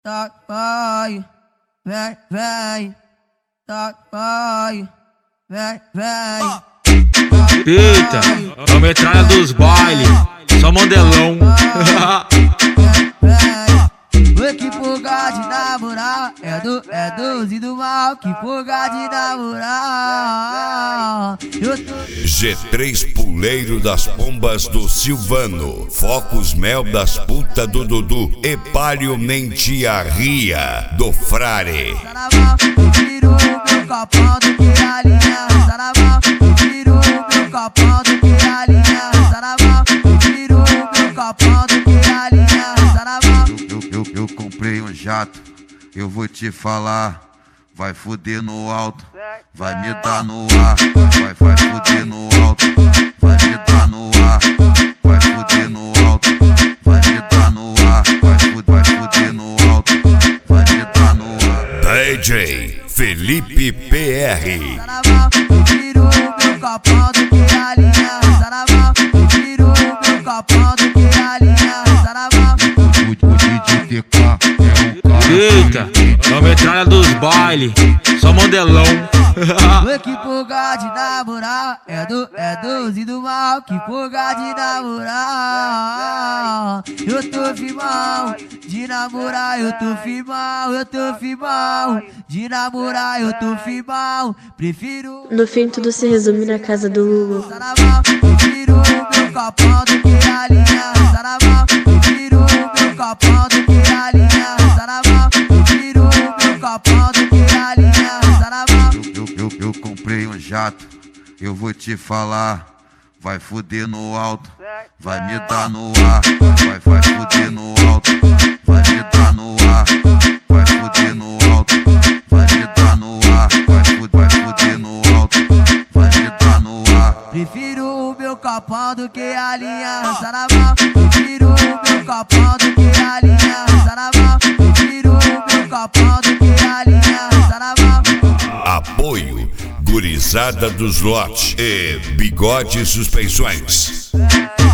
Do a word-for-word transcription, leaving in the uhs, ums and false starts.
tá, vai, vem, vem, tá, vai, vem, vem. Eita, é a metralha dos bailes, só modelão. Oi, que fuga de namorar, é do, é doze do mal, que fuga de namorar. Eu tô... G três Puleiro das Pombas do Silvano, Focos Mel das Puta do Dudu e Palio Mentiarria do Frare. Saravá, eu tiro o meu copão do que a linha. Saravá, eu tiro o meu copão do que a linha. Saravá, eu tiro o meu copão do que a linha. Saravá. Eu, eu, eu comprei um jato, eu vou te falar. Vai fuder no alto, vai me dar no ar. Vai, vai fuder no alto, vai me dar no ar. Vai fuder no alto, vai me dar no ar. Vai, vai fuder no alto, vai me dar no ar. D J Felipe P R. Saravá, eu tiro o meu copão do que a linha. Saravá, eu tiro o meu copão do que a linha. Saravá. O D J T K é um cara. Eita, é a metralha dos bailes, só modelão. Oi, que fuga de namorar, é do, é doze do mal, que fuga de namorar. Eu tô firmão, de namorar, eu tô firmão, eu tô firmão, de namorar, eu tô firmão, prefiro. No fim, tudo se resume na casa do Lulu. Saravá, eu tiro o meu copão do que a linha. Saravá, eu tiro o meu copão do que a linha. Saravá, eu tiro o meu copão do que a linha. Saravá. Eu, eu, eu comprei um jato, eu vou te falar. Vai fuder no alto, vai me dar no ar. Vai, vai fuder no alto, vai me dar no ar. Vai fuder no alto, vai me dar no ar. Vai, vai fuder no alto, vai me dar no ar. Prefiro o meu copão do que a linha. Saravá, eu tiro o meu copão do que a linha. Saravá, eu tiro o meu copão do que a linha. Saravá. Apoio Gurizada dos Lotes e Bigode Suspensões.